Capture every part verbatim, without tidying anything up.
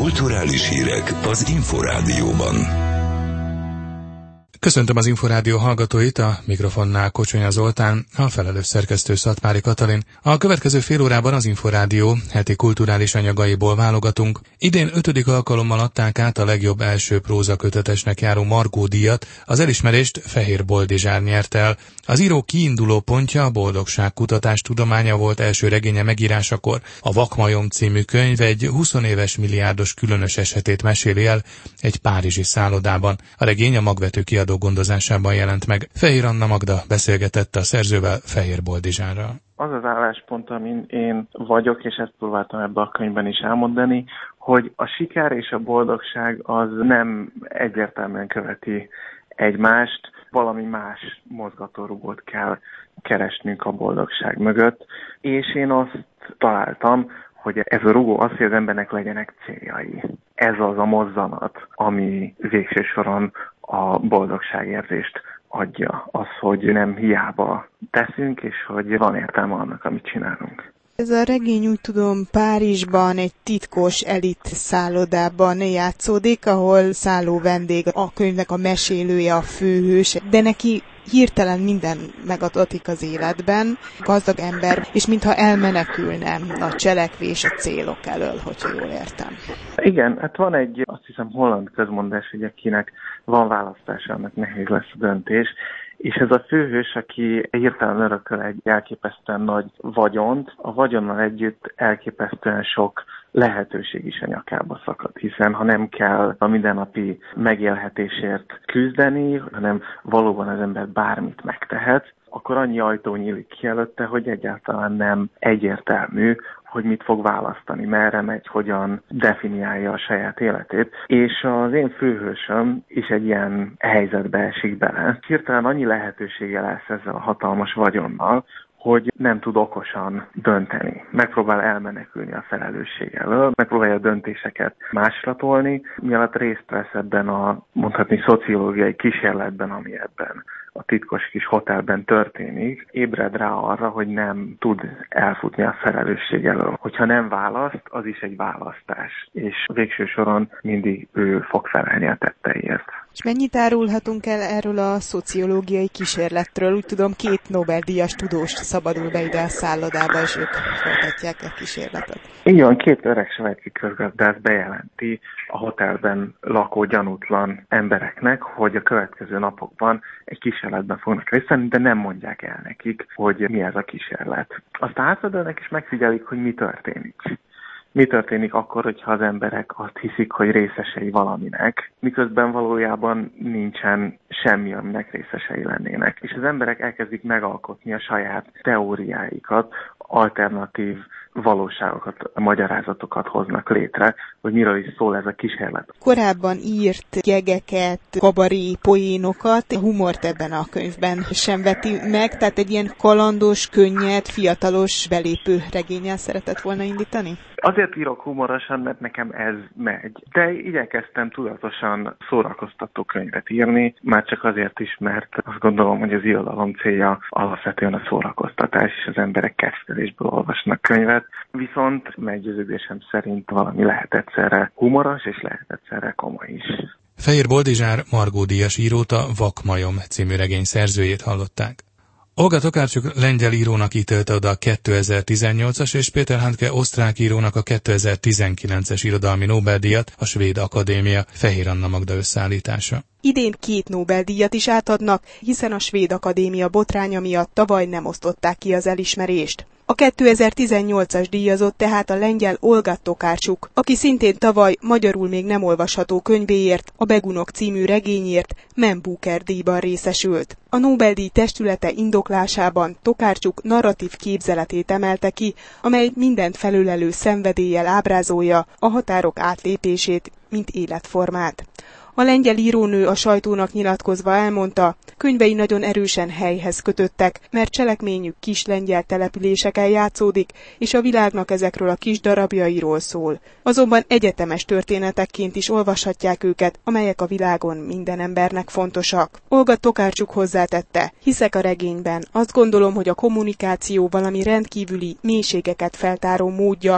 Kulturális hírek az Inforádióban. Köszöntöm az Inforádió hallgatóit, a mikrofonnál Kocsonya Zoltán, a felelős szerkesztő Szatmári Katalin. A következő fél órában az Inforádió heti kulturális anyagaiból válogatunk. Idén ötödik alkalommal adták át a legjobb első prózakötetesnek járó Margó díjat, az elismerést Fehér Boldizsár nyert el. Az író kiinduló pontja a boldogságkutatás tudománya volt első regénye megírásakor. A Vakmajom című könyv egy huszonéves milliárdos különös esetét meséli el egy párizsi szállodában. A regény a Magvető kiadó gondozásában jelent meg. Fehér Anna Magda beszélgetett a szerzővel, Fehér Boldizsárral. Az az álláspont, amin én vagyok, és ezt próbáltam ebbe a könyvben is elmondani, hogy a siker és a boldogság az nem egyértelműen követi egymást, valami más mozgatórugót kell keresnünk a boldogság mögött, és én azt találtam, hogy ez a rugó az, hogy az embernek legyenek céljai. Ez az a mozzanat, ami végső soron a boldogságérzést adja. Az, hogy nem hiába teszünk, és hogy van értelme annak, amit csinálunk. Ez a regény, úgy tudom, Párizsban egy titkos elit szállodában játszódik, ahol szálló vendég, a könyvnek a mesélője, a főhős, de neki hirtelen minden megadatik az életben, gazdag ember, és mintha elmenekülne a cselekvés a célok elől, hogyha jól értem. Igen, hát van egy, azt hiszem, holland közmondás, hogy akinek van választása, annak nehéz lesz a döntés, és ez a főhős, aki hirtelen örököl egy elképesztően nagy vagyont, a vagyonnal együtt elképesztően sok lehetőség is a nyakába szakad, hiszen ha nem kell a mindennapi megélhetésért küzdeni, hanem valóban az ember bármit megtehet, akkor annyi ajtó nyílik ki előtte, hogy egyáltalán nem egyértelmű, hogy mit fog választani, merre megy, hogyan definiálja a saját életét. És az én főhősöm is egy ilyen helyzetbe esik bele. Hirtelen annyi lehetősége lesz ezzel a hatalmas vagyonnal, hogy nem tud okosan dönteni. Megpróbál elmenekülni a felelősség elől, megpróbálja a döntéseket másra tolni, mielőtt részt vesz ebben a, mondhatni, szociológiai kísérletben, ami ebben a titkos kis hotelben történik, ébred rá arra, hogy nem tud elfutni a felelősség elől. Hogyha nem választ, az is egy választás, és végső soron mindig ő fog felelni a tetteiért. És mennyit árulhatunk el erről a szociológiai kísérletről? Úgy tudom, két Nobel-díjas tudós szabadul be ide a szállodába, és ők folytatják a kísérletet. Így van, két öreg svájci közgazdász bejelenti a hotelben lakó gyanútlan embereknek, hogy a következő napokban egy kísérletben fognak részt venni, de nem mondják el nekik, hogy mi ez a kísérlet. Aztán hátradőlnek és megfigyelik, hogy mi történik. Mi történik akkor, hogyha az emberek azt hiszik, hogy részesei valaminek, miközben valójában nincsen semmi, aminek részesei lennének. És az emberek elkezdik megalkotni a saját teóriáikat, alternatív valóságokat, magyarázatokat hoznak létre, hogy miről is szól ez a kísérlet. Korábban írt jegeket, kabaré poénokat, a humort ebben a könyvben sem veti meg, tehát egy ilyen kalandos, könnyed, fiatalos belépő regénnyel szeretett volna indítani? Azért írok humorosan, mert nekem ez megy. De igyekeztem tudatosan szórakoztató könyvet írni, már csak azért is, mert azt gondolom, hogy az irodalom célja alapvetően a szórakoztatás, és az emberek kedvelésből olvasnak könyvet. Viszont meggyőződésem szerint valami lehet egyszerre humoros, és lehet egyszerre komoly is. Fehér Boldizsár Margó díjas írót, a Vakmajom című regény szerzőjét hallották. Olga Tokarczuk lengyel írónak ítélte oda a kétezer-tizennyolcas és Péter Handke osztrák írónak a kétezer-tizenkilences irodalmi Nobel-díjat, a Svéd Akadémia. Fehér Anna Magda összeállítása. Idén két Nobel-díjat is átadnak, hiszen a Svéd Akadémia botránya miatt tavaly nem osztották ki az elismerést. A kétezer-tizennyolcas díjazott tehát a lengyel Olga Tokarczuk, aki szintén tavaly magyarul még nem olvasható könyvéért, a Begunok című regényért Man Booker díjban részesült. A Nobel-díj testülete indoklásában Tokarczuk narratív képzeletét emelte ki, amely mindent felülelő szenvedéllyel ábrázolja a határok átlépését, mint életformát. A lengyel írónő a sajtónak nyilatkozva elmondta, könyvei nagyon erősen helyhez kötöttek, mert cselekményük kis lengyel településeken játszódik, és a világnak ezekről a kis darabjairól szól. Azonban egyetemes történetekként is olvashatják őket, amelyek a világon minden embernek fontosak. Olga Tokarczuk hozzátette, hiszek a regényben, azt gondolom, hogy a kommunikáció valami rendkívüli mélységeket feltáró módja,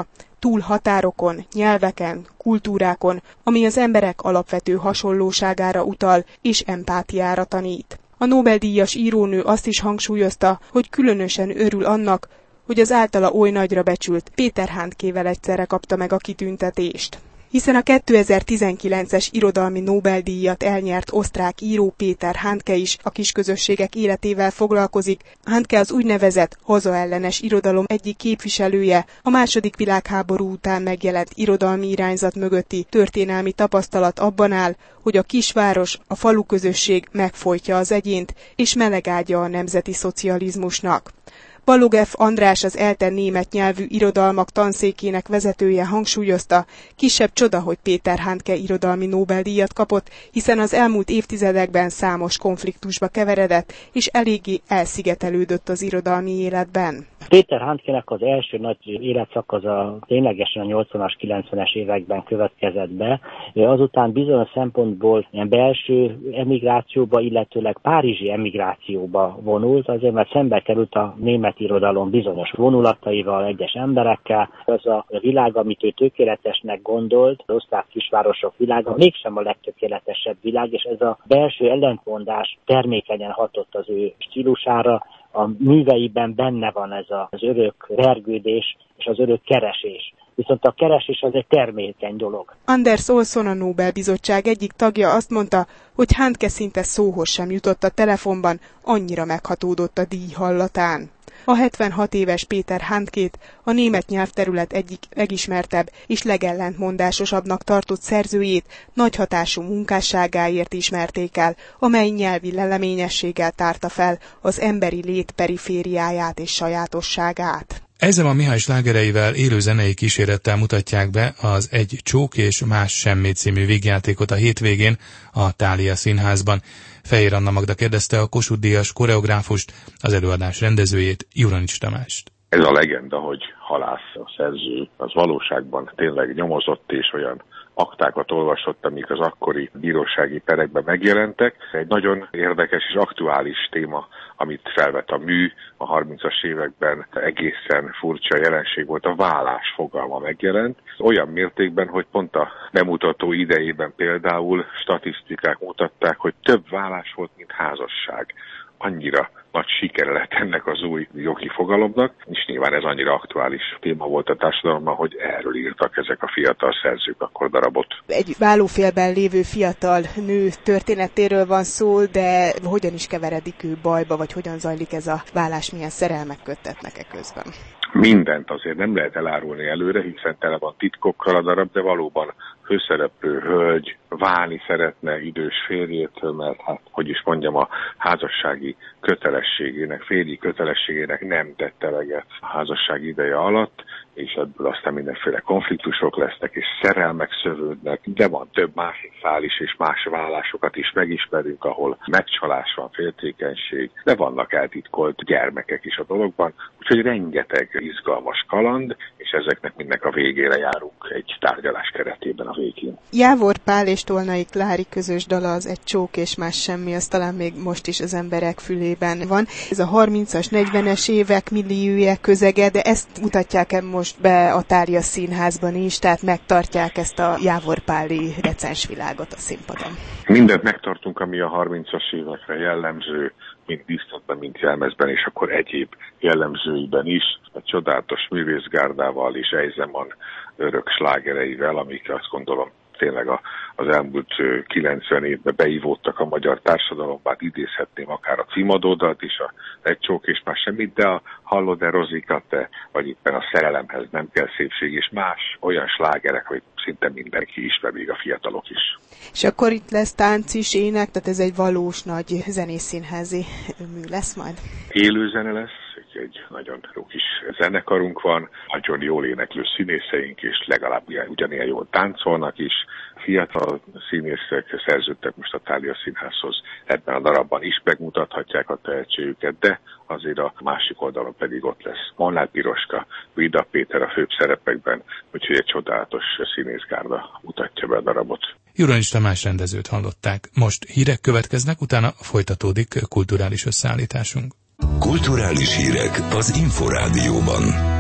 túl határokon, nyelveken, kultúrákon, ami az emberek alapvető hasonlóságára utal és empátiára tanít. A Nobel-díjas írónő azt is hangsúlyozta, hogy különösen örül annak, hogy az általa oly nagyra becsült Péter Handkével egyszerre kapta meg a kitüntetést. Hiszen a kétezer-tizenkilences irodalmi Nobel-díjat elnyert osztrák író Péter Handke is a kisközösségek életével foglalkozik. Handke az úgynevezett hazaellenes irodalom egyik képviselője, a második világháború után megjelent irodalmi irányzat mögötti történelmi tapasztalat abban áll, hogy a kisváros, a faluközösség megfojtja az egyént, és melegágya a nemzeti szocializmusnak. Balogh András, az ELTE német nyelvű irodalmak tanszékének vezetője hangsúlyozta, kisebb csoda, hogy Péter Handke irodalmi Nobel-díjat kapott, hiszen az elmúlt évtizedekben számos konfliktusba keveredett, és eléggé elszigetelődött az irodalmi életben. Péter Handkének az első nagy életszakaza ténylegesen a nyolcvanas, kilencvenes években következett be. Azután bizonyos szempontból ilyen belső emigrációba, illetőleg párizsi emigrációba vonult, azért mert szembe került a német irodalom bizonyos vonulataival, egyes emberekkel. Az a világ, amit ő tökéletesnek gondolt, az osztrák kisvárosok világa, mégsem a legtökéletesebb világ, és ez a belső ellentmondás termékenyen hatott az ő stílusára. A műveiben benne van ez az örök vergődés és az örök keresés. Viszont a keresés az egy termékeny dolog. Anders Olsson, a Nobel-bizottság egyik tagja azt mondta, hogy Handke szinte szóhoz sem jutott a telefonban, annyira meghatódott a díj hallatán. A hetvenhat éves Péter Handkét a német nyelvterület egyik legismertebb és legellentmondásosabbnak tartott szerzőjét nagy hatású munkásságáért ismerték el, amely nyelvi leleményességgel tárta fel az emberi lét perifériáját és sajátosságát. Ezzel a Mihály slágereivel élő zenei kísérettel mutatják be az Egy csók és más semmi című vígjátékot a hétvégén a Thália Színházban. Fejér Anna Magda kérdezte a Kossuth-díjas koreográfust, az előadás rendezőjét, Juranics Tamást. Ez a legenda, hogy halász a szerző, az valóságban tényleg nyomozott és olyan aktákat olvasott, amik az akkori bírósági perekben megjelentek. Egy nagyon érdekes és aktuális téma, amit felvet a mű, a harmincas években egészen furcsa jelenség volt, a vállás fogalma megjelent. Olyan mértékben, hogy pont a bemutató idejében például statisztikák mutatták, hogy több vállás volt, mint házasság. Annyira nagy sikere lett ennek az új jogi fogalomnak, és nyilván ez annyira aktuális téma volt a társadalomban, hogy erről írtak ezek a fiatal szerzők akkor darabot. Egy vállófélben lévő fiatal nő történetéről van szó, de hogyan is keveredik ő bajba, vagy hogyan zajlik ez a vállás, milyen szerelmek köttetnek-e közben? Mindent azért nem lehet elárulni előre, hiszen tele van titkokkal a darab, de valóban főszereplő hölgy válni szeretne idős férjétől, mert hát, hogy is mondjam, a házassági kötelességének, férji kötelességének nem tett eleget a házasság ideje alatt, és ebből aztán mindenféle konfliktusok lesznek, és szerelmek szövődnek, de van több másik szál is, és más vállásokat is megismerünk, ahol megcsalás van, féltékenység, de vannak eltitkolt gyermekek is a dologban, úgyhogy rengeteg izgalmas kaland, és ezeknek mindnek a végére járunk egy tárgyalás keretében a végén. Jávor Pál és Tolnai Klári közös dala az Egy csók és más semmi, az talán még most is az emberek fülében van. Ez a harmincas, negyvenes évek milliója közege, de ezt mutatják-e most be a Thália Színházban is, tehát megtartják ezt a Jávor Páli recens világot a színpadon? Mindent megtartunk, ami a harmincas évekre jellemző, mint díszletben, mint jelmezben, és akkor egyéb jellemzőiben is, a csodálatos művészgárdával és Eisenman örök slágereivel, amik azt gondolom tényleg a, az elmúlt kilencven évben beivódtak a magyar társadalomba, idézhetném akár a címadódalt is, a Egy csók és már semmit, de a Hallod-e Rozika te, vagy éppen a Szerelemhez nem kell szépség, és más olyan slágerek, hogy szinte mindenki ismer, még a fiatalok is. És akkor itt lesz tánc is, ének, tehát ez egy valós nagy zenészínházi mű lesz majd? Élő zene lesz, egy nagyon jó kis zenekarunk van, nagyon jól éneklő színészeink, és legalább ugyanilyen jól táncolnak is. Fiatal színészek szerződtek most a Thália Színházhoz, ebben a darabban is megmutathatják a tehetségüket, de azért a másik oldalon pedig ott lesz Molnár Piroska, Vida Péter a főbb szerepekben, úgyhogy egy csodálatos színészgárda mutatja be a darabot. Juranics Tamás rendezőt hallották. Most hírek következnek, utána folytatódik kulturális összeállításunk. Kulturális hírek az Inforádióban.